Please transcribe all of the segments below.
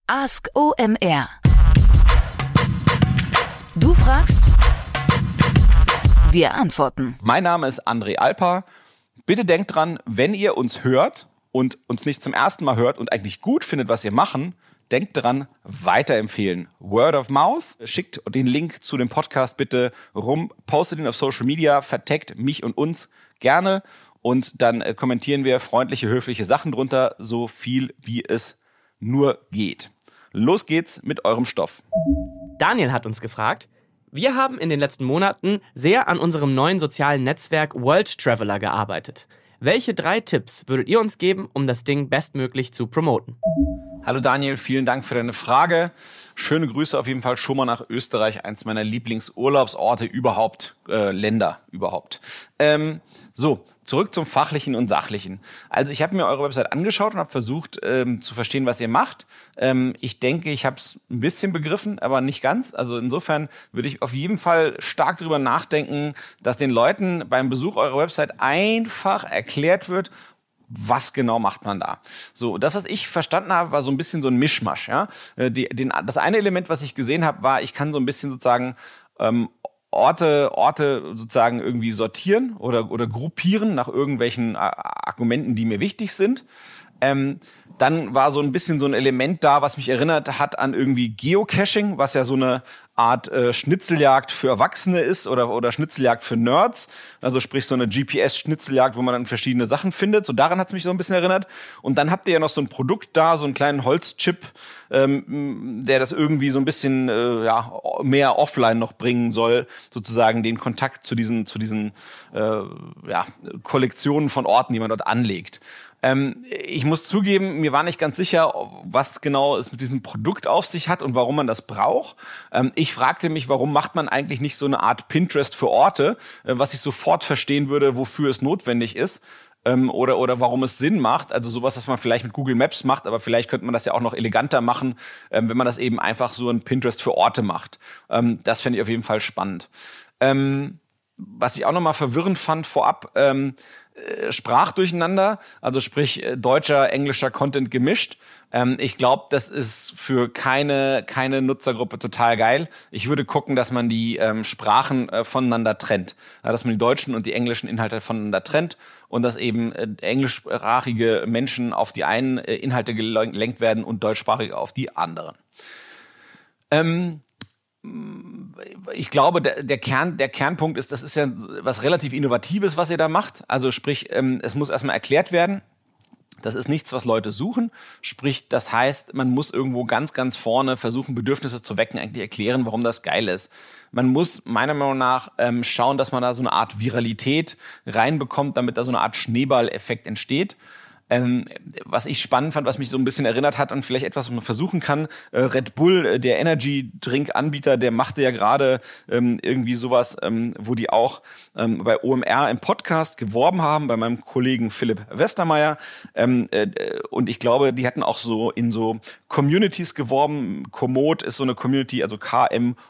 Ask OMR. Du fragst, wir antworten. Mein Name ist André Alper. Bitte denkt dran, wenn ihr uns hört und uns nicht zum ersten Mal hört und eigentlich gut findet, was wir machen, denkt dran, weiterempfehlen. Word of Mouth. Schickt den Link zu dem Podcast bitte rum, postet ihn auf Social Media, vertaggt mich und uns gerne und dann kommentieren wir freundliche, höfliche Sachen drunter, so viel wie es nur geht. Los geht's mit eurem Stoff. Daniel hat uns gefragt, wir haben in den letzten Monaten sehr an unserem neuen sozialen Netzwerk World Traveler gearbeitet. Welche 3 Tipps würdet ihr uns geben, um das Ding bestmöglich zu promoten? Hallo Daniel, vielen Dank für deine Frage. Schöne Grüße auf jeden Fall schon mal nach Österreich, eins meiner Lieblingsurlaubsorte überhaupt, Länder überhaupt. Zurück zum Fachlichen und Sachlichen. Also ich habe mir eure Website angeschaut und habe versucht zu verstehen, was ihr macht. Ich denke, ich habe es ein bisschen begriffen, aber nicht ganz. Also insofern würde ich auf jeden Fall stark darüber nachdenken, dass den Leuten beim Besuch eurer Website einfach erklärt wird, was genau macht man da? So, das, was ich verstanden habe, war so ein bisschen so ein Mischmasch. Ja? Das eine Element, was ich gesehen habe, war, ich kann so ein bisschen sozusagen Orte sozusagen irgendwie sortieren oder gruppieren nach irgendwelchen Argumenten, die mir wichtig sind. Dann war so ein bisschen so ein Element da, was mich erinnert hat an irgendwie Geocaching, was ja so eine Art Schnitzeljagd für Erwachsene ist oder Schnitzeljagd für Nerds. Also sprich so eine GPS-Schnitzeljagd, wo man dann verschiedene Sachen findet. So daran hat es mich so ein bisschen erinnert. Und dann habt ihr ja noch so ein Produkt da, so einen kleinen Holzchip, der das irgendwie so ein bisschen mehr offline noch bringen soll, sozusagen den Kontakt zu diesen Kollektionen von Orten, die man dort anlegt. Ich muss zugeben, mir war nicht ganz sicher, was genau es mit diesem Produkt auf sich hat und warum man das braucht. Ich fragte mich, warum macht man eigentlich nicht so eine Art Pinterest für Orte, was ich sofort verstehen würde, wofür es notwendig ist. Oder warum es Sinn macht, also sowas, was man vielleicht mit Google Maps macht, aber vielleicht könnte man das ja auch noch eleganter machen, wenn man das eben einfach so ein Pinterest für Orte macht. Das fände ich auf jeden Fall spannend. Was ich auch nochmal verwirrend fand vorab, Sprachdurcheinander, also sprich deutscher, englischer Content gemischt. Ich glaube, das ist für keine Nutzergruppe total geil. Ich würde gucken, dass man die Sprachen voneinander trennt. Dass man die deutschen und die englischen Inhalte voneinander trennt und dass eben englischsprachige Menschen auf die einen Inhalte gelenkt werden und deutschsprachige auf die anderen. Ich glaube, der Kernpunkt ist, das ist ja was relativ Innovatives, was ihr da macht. Also sprich, es muss erstmal erklärt werden. Das ist nichts, was Leute suchen. Sprich, das heißt, man muss irgendwo ganz, ganz vorne versuchen, Bedürfnisse zu wecken, eigentlich erklären, warum das geil ist. Man muss meiner Meinung nach schauen, dass man da so eine Art Viralität reinbekommt, damit da so eine Art Schneeballeffekt entsteht. Was ich spannend fand, was mich so ein bisschen erinnert hat und vielleicht etwas, was man versuchen kann, Red Bull, der Energy-Drink-Anbieter, der machte ja gerade irgendwie sowas, wo die auch bei OMR im Podcast geworben haben, bei meinem Kollegen Philipp Westermeier. Und ich glaube, die hatten auch so in so Communities geworben. Komoot ist so eine Community, also KMOOT,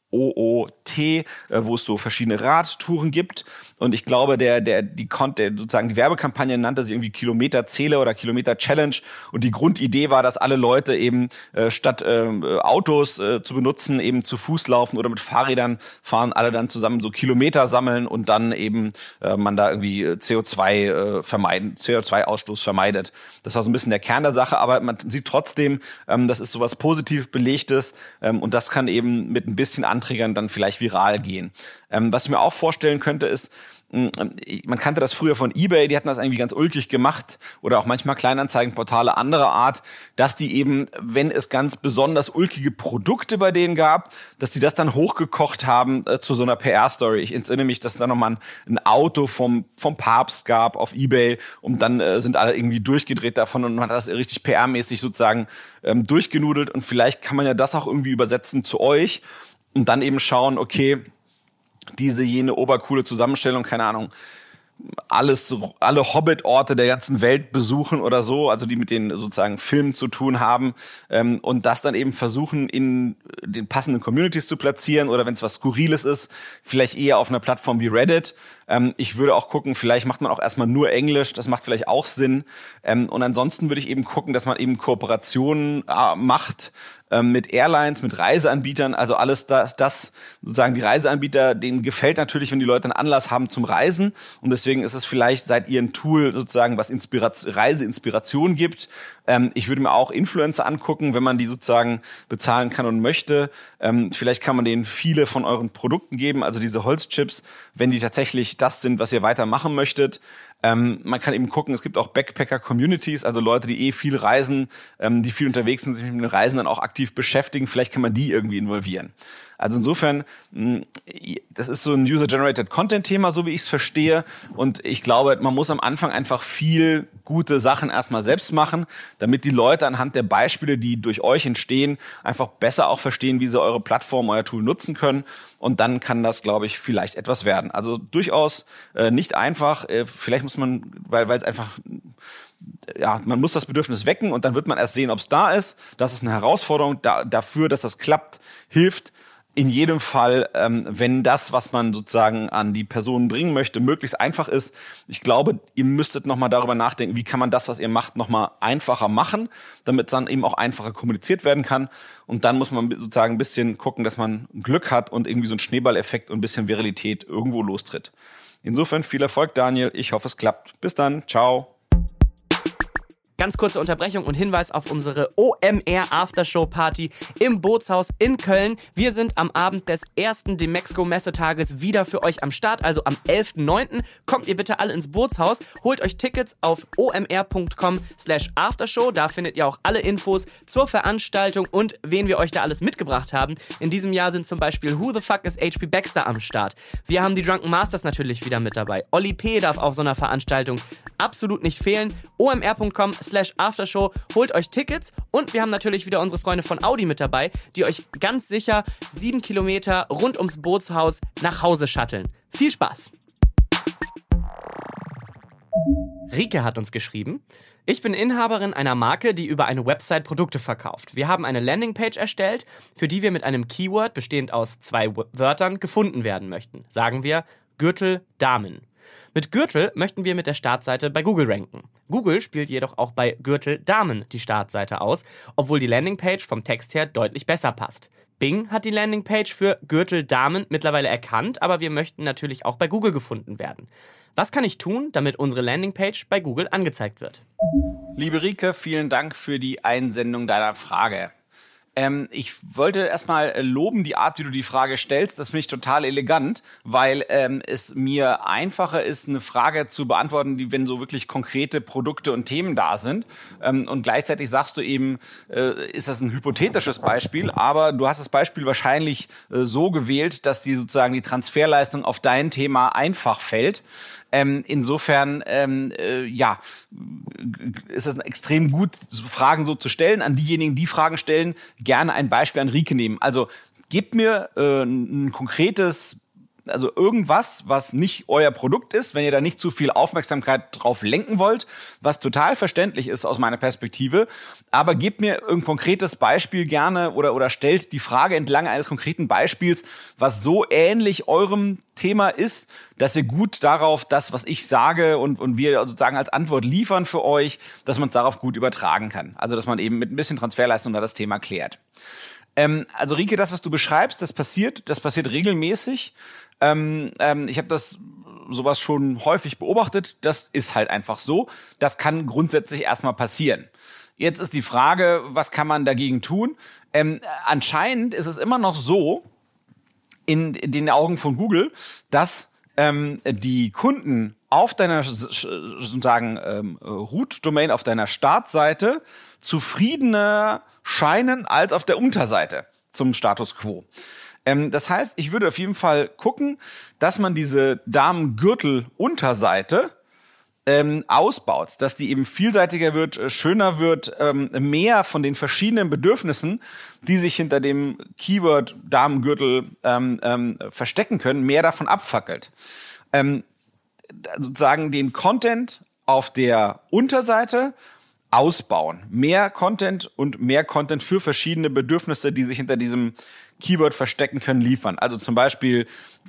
wo es so verschiedene Radtouren gibt. Und ich glaube, sozusagen die Werbekampagne nannte sich irgendwie Kilometerzähler oder Kilometer-Challenge. Und die Grundidee war, dass alle Leute eben statt Autos zu benutzen, eben zu Fuß laufen oder mit Fahrrädern fahren, alle dann zusammen so Kilometer sammeln und dann eben man da irgendwie CO2-Ausstoß vermeidet. Das war so ein bisschen der Kern der Sache, aber man sieht trotzdem, das ist sowas positiv Belegtes und das kann eben mit ein bisschen Anträgern dann vielleicht viral gehen. Was ich mir auch vorstellen könnte, ist, man kannte das früher von eBay, die hatten das irgendwie ganz ulkig gemacht oder auch manchmal Kleinanzeigenportale anderer Art, dass die eben, wenn es ganz besonders ulkige Produkte bei denen gab, dass die das dann hochgekocht haben zu so einer PR-Story. Ich erinnere mich, dass es da nochmal ein Auto vom Papst gab auf eBay und dann sind alle irgendwie durchgedreht davon und man hat das richtig PR-mäßig sozusagen durchgenudelt und vielleicht kann man ja das auch irgendwie übersetzen zu euch und dann eben schauen, okay, jene obercoole Zusammenstellung, keine Ahnung, alle Hobbit-Orte der ganzen Welt besuchen oder so, also die mit den sozusagen Filmen zu tun haben und das dann eben versuchen, in den passenden Communities zu platzieren oder wenn es was Skurriles ist, vielleicht eher auf einer Plattform wie Reddit Ich würde auch gucken, vielleicht macht man auch erstmal nur Englisch, das macht vielleicht auch Sinn. Und ansonsten würde ich eben gucken, dass man eben Kooperationen macht mit Airlines, mit Reiseanbietern, also alles das sozusagen die Reiseanbieter, denen gefällt natürlich, wenn die Leute einen Anlass haben zum Reisen und deswegen ist es vielleicht, seid ihr ein Tool sozusagen, was Reiseinspiration gibt. Ich würde mir auch Influencer angucken, wenn man die sozusagen bezahlen kann und möchte. Vielleicht kann man denen viele von euren Produkten geben, also diese Holzchips, wenn die tatsächlich das sind, was ihr weitermachen möchtet. Man kann eben gucken, es gibt auch Backpacker-Communities, also Leute, die viel reisen, die viel unterwegs sind, sich mit den Reisen dann auch aktiv beschäftigen. Vielleicht kann man die irgendwie involvieren. Also insofern, das ist so ein User-Generated Content-Thema, so wie ich es verstehe. Und ich glaube, man muss am Anfang einfach viel gute Sachen erstmal selbst machen, damit die Leute anhand der Beispiele, die durch euch entstehen, einfach besser auch verstehen, wie sie eure Plattform, euer Tool nutzen können. Und dann kann das, glaube ich, vielleicht etwas werden. Also durchaus nicht einfach. Vielleicht muss man, weil es einfach... Ja, man muss das Bedürfnis wecken und dann wird man erst sehen, ob es da ist. Das ist eine Herausforderung dafür, dass das klappt, hilft. In jedem Fall, wenn das, was man sozusagen an die Personen bringen möchte, möglichst einfach ist. Ich glaube, ihr müsstet nochmal darüber nachdenken, wie kann man das, was ihr macht, nochmal einfacher machen, damit es dann eben auch einfacher kommuniziert werden kann. Und dann muss man sozusagen ein bisschen gucken, dass man Glück hat und irgendwie so einen Schneeballeffekt und ein bisschen Viralität irgendwo lostritt. Insofern viel Erfolg, Daniel. Ich hoffe, es klappt. Bis dann. Ciao. Ganz kurze Unterbrechung und Hinweis auf unsere OMR Aftershow Party im Bootshaus in Köln. Wir sind am Abend des ersten Demexco Messetages wieder für euch am Start, also am 11.09. Kommt ihr bitte alle ins Bootshaus, holt euch Tickets auf omr.com/aftershow. Da findet ihr auch alle Infos zur Veranstaltung und wen wir euch da alles mitgebracht haben. In diesem Jahr sind zum Beispiel Who the Fuck is HP Baxter am Start. Wir haben die Drunken Masters natürlich wieder mit dabei. Olli P. darf auf so einer Veranstaltung absolut nicht fehlen. omr.com/aftershow, holt euch Tickets und wir haben natürlich wieder unsere Freunde von Audi mit dabei, die euch ganz sicher 7 Kilometer rund ums Bootshaus nach Hause shutteln. Viel Spaß! Rike hat uns geschrieben: Ich bin Inhaberin einer Marke, die über eine Website Produkte verkauft. Wir haben eine Landingpage erstellt, für die wir mit einem Keyword bestehend aus 2 Wörtern gefunden werden möchten. Sagen wir Gürtel Damen. Mit Gürtel möchten wir mit der Startseite bei Google ranken. Google spielt jedoch auch bei Gürtel Damen die Startseite aus, obwohl die Landingpage vom Text her deutlich besser passt. Bing hat die Landingpage für Gürtel Damen mittlerweile erkannt, aber wir möchten natürlich auch bei Google gefunden werden. Was kann ich tun, damit unsere Landingpage bei Google angezeigt wird? Liebe Rike, vielen Dank für die Einsendung deiner Frage. Ich wollte erstmal loben die Art, wie du die Frage stellst. Das finde ich total elegant, weil es mir einfacher ist, eine Frage zu beantworten, die, wenn so wirklich konkrete Produkte und Themen da sind. Und gleichzeitig sagst du eben, ist das ein hypothetisches Beispiel, aber du hast das Beispiel wahrscheinlich so gewählt, dass die sozusagen die Transferleistung auf dein Thema einfach fällt. Insofern, ist es extrem gut, Fragen so zu stellen. An diejenigen, die Fragen stellen, gerne ein Beispiel an Rike nehmen. Also, gebt mir ein konkretes, also irgendwas, was nicht euer Produkt ist, wenn ihr da nicht zu viel Aufmerksamkeit drauf lenken wollt, was total verständlich ist aus meiner Perspektive. Aber gebt mir ein konkretes Beispiel gerne oder stellt die Frage entlang eines konkreten Beispiels, was so ähnlich eurem Thema ist, dass ihr gut darauf das, was ich sage und wir sozusagen als Antwort liefern für euch, dass man es darauf gut übertragen kann. Also, dass man eben mit ein bisschen Transferleistung da das Thema klärt. Also Rike, das, was du beschreibst, das passiert regelmäßig. Ich habe sowas schon häufig beobachtet. Das ist halt einfach so. Das kann grundsätzlich erstmal passieren. Jetzt ist die Frage, was kann man dagegen tun? Anscheinend ist es immer noch so, in den Augen von Google, dass die Kunden auf deiner sozusagen Root-Domain, auf deiner Startseite zufriedener scheinen als auf der Unterseite zum Status Quo. Das heißt, ich würde auf jeden Fall gucken, dass man diese Damengürtel-Unterseite ausbaut, dass die eben vielseitiger wird, schöner wird, mehr von den verschiedenen Bedürfnissen, die sich hinter dem Keyword Damengürtel verstecken können, mehr davon abfackelt. Sozusagen den Content auf der Unterseite ausbauen. Mehr Content und mehr Content für verschiedene Bedürfnisse, die sich hinter diesem Keyword verstecken können, liefern. Also zum Beispiel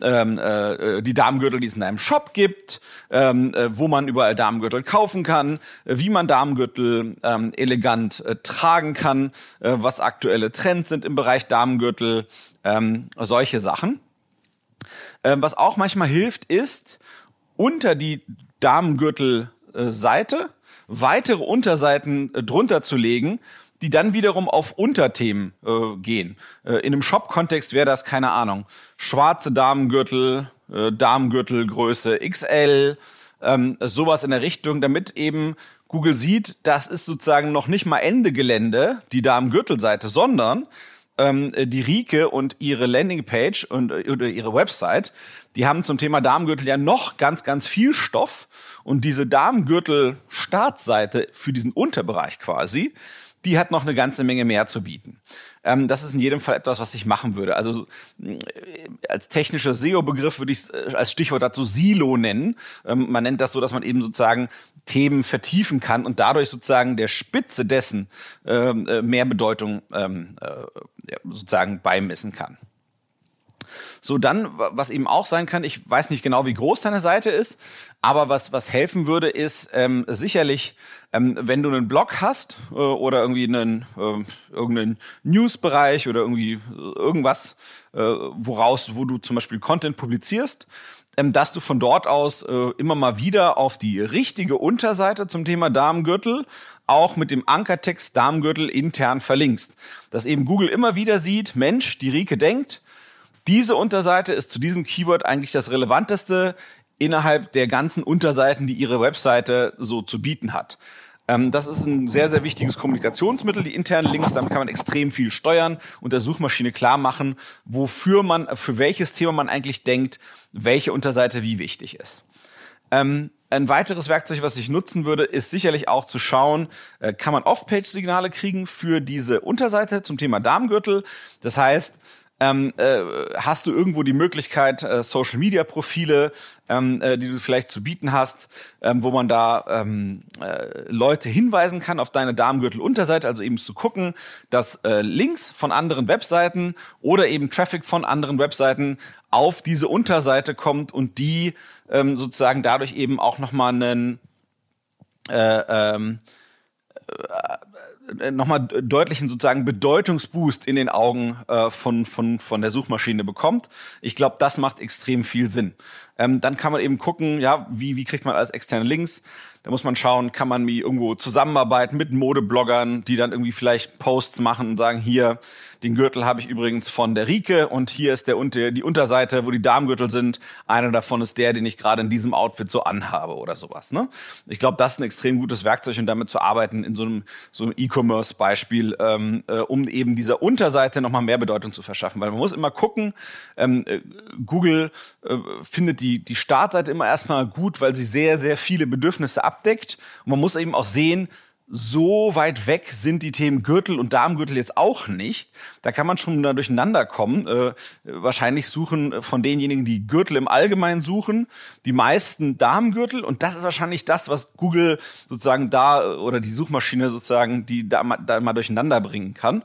die Damengürtel, die es in einem Shop gibt, wo man überall Damengürtel kaufen kann, wie man Damengürtel elegant tragen kann, was aktuelle Trends sind im Bereich Damengürtel, solche Sachen. Was auch manchmal hilft, ist unter die Damengürtel-Seite weitere Unterseiten drunter zu legen, die dann wiederum auf Unterthemen gehen. In einem Shop-Kontext wäre das, keine Ahnung, schwarze Damengürtel, Damengürtelgröße XL, sowas in der Richtung, damit eben Google sieht, das ist sozusagen noch nicht mal Ende Gelände, die Damengürtelseite, sondern die Rike und ihre Landingpage oder ihre Website, die haben zum Thema Damengürtel ja noch ganz, ganz viel Stoff. Und diese Damengürtel-Startseite für diesen Unterbereich quasi, die hat noch eine ganze Menge mehr zu bieten. Das ist in jedem Fall etwas, was ich machen würde. Also als technischer SEO-Begriff würde ich es als Stichwort dazu Silo nennen. Man nennt das so, dass man eben sozusagen Themen vertiefen kann und dadurch sozusagen der Spitze dessen mehr Bedeutung sozusagen beimessen kann. So, dann, was eben auch sein kann, ich weiß nicht genau, wie groß deine Seite ist, aber was helfen würde, ist sicherlich, wenn du einen Blog hast oder irgendwie irgendeinen Newsbereich oder irgendwie irgendwas, wo du zum Beispiel Content publizierst, dass du von dort aus immer mal wieder auf die richtige Unterseite zum Thema Damengürtel auch mit dem Ankertext Damengürtel intern verlinkst. Dass eben Google immer wieder sieht, Mensch, die Rike denkt, diese Unterseite ist zu diesem Keyword eigentlich das Relevanteste innerhalb der ganzen Unterseiten, die ihre Webseite so zu bieten hat. Das ist ein sehr, sehr wichtiges Kommunikationsmittel, die internen Links. Damit kann man extrem viel steuern und der Suchmaschine klar machen, für welches Thema man eigentlich denkt, welche Unterseite wie wichtig ist. Ein weiteres Werkzeug, was ich nutzen würde, ist sicherlich auch zu schauen, kann man Off-Page-Signale kriegen für diese Unterseite zum Thema Damengürtel. Das heißt, hast du irgendwo die Möglichkeit, Social-Media-Profile, die du vielleicht zu bieten hast, wo man da Leute hinweisen kann auf deine Damengürtel-Unterseite, also eben zu gucken, dass Links von anderen Webseiten oder eben Traffic von anderen Webseiten auf diese Unterseite kommt und die sozusagen dadurch eben auch nochmal einen nochmal deutlichen sozusagen Bedeutungsboost in den Augen von der Suchmaschine bekommt. Ich glaube, das macht extrem viel Sinn. Dann kann man eben gucken, ja, wie kriegt man alles externe Links? Da muss man schauen, kann man irgendwo zusammenarbeiten mit Modebloggern, die dann irgendwie vielleicht Posts machen und sagen, hier, den Gürtel habe ich übrigens von der Rike und hier ist die Unterseite, wo die Damengürtel sind. Einer davon ist der, den ich gerade in diesem Outfit so anhabe oder sowas. Ne? Ich glaube, das ist ein extrem gutes Werkzeug, um damit zu arbeiten in so einem E-Commerce-Beispiel, um eben dieser Unterseite nochmal mehr Bedeutung zu verschaffen. Weil man muss immer gucken, Google findet die Startseite immer erstmal gut, weil sie sehr, sehr viele Bedürfnisse abdeckt. Und man muss eben auch sehen, so weit weg sind die Themen Gürtel und Damengürtel jetzt auch nicht. Da kann man schon da durcheinander kommen. Wahrscheinlich suchen von denjenigen, die Gürtel im Allgemeinen suchen, die meisten Damengürtel. Und das ist wahrscheinlich das, was Google sozusagen da oder die Suchmaschine sozusagen, die da mal durcheinander bringen kann.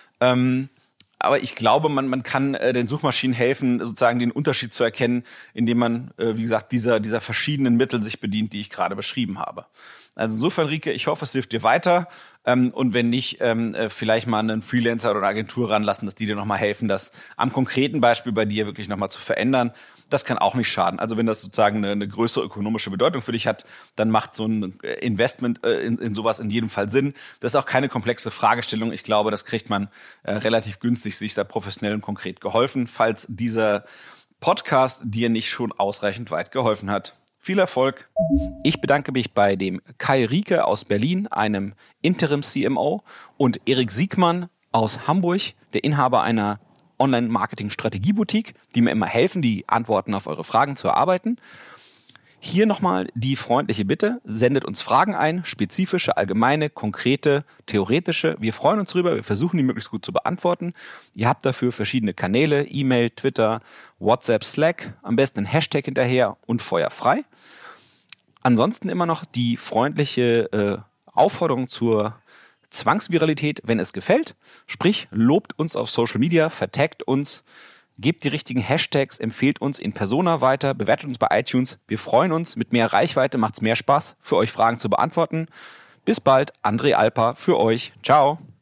Aber ich glaube, man kann den Suchmaschinen helfen, sozusagen den Unterschied zu erkennen, indem man, wie gesagt, dieser verschiedenen Mittel sich bedient, die ich gerade beschrieben habe. Also insofern, Rike, ich hoffe, es hilft dir weiter. Und wenn nicht, vielleicht mal einen Freelancer oder eine Agentur ranlassen, dass die dir nochmal helfen, das am konkreten Beispiel bei dir wirklich nochmal zu verändern. Das kann auch nicht schaden. Also wenn das sozusagen eine größere ökonomische Bedeutung für dich hat, dann macht so ein Investment in sowas in jedem Fall Sinn. Das ist auch keine komplexe Fragestellung. Ich glaube, das kriegt man relativ günstig, sich da professionell und konkret geholfen, falls dieser Podcast dir nicht schon ausreichend weit geholfen hat. Viel Erfolg. Ich bedanke mich bei dem Kai Rieke aus Berlin, einem Interim-CMO, und Erik Siegmann aus Hamburg, der Inhaber einer Online-Marketing-Strategie-Boutique, die mir immer helfen, die Antworten auf eure Fragen zu erarbeiten. Hier nochmal die freundliche Bitte, sendet uns Fragen ein, spezifische, allgemeine, konkrete, theoretische. Wir freuen uns drüber, wir versuchen die möglichst gut zu beantworten. Ihr habt dafür verschiedene Kanäle, E-Mail, Twitter, WhatsApp, Slack, am besten ein Hashtag hinterher und feuerfrei. Ansonsten immer noch die freundliche Aufforderung zur Zwangsviralität, wenn es gefällt. Sprich, lobt uns auf Social Media, vertaggt uns, gebt die richtigen Hashtags, empfehlt uns in Persona weiter, bewertet uns bei iTunes. Wir freuen uns. Mit mehr Reichweite macht es mehr Spaß, für euch Fragen zu beantworten. Bis bald, André Alper für euch. Ciao.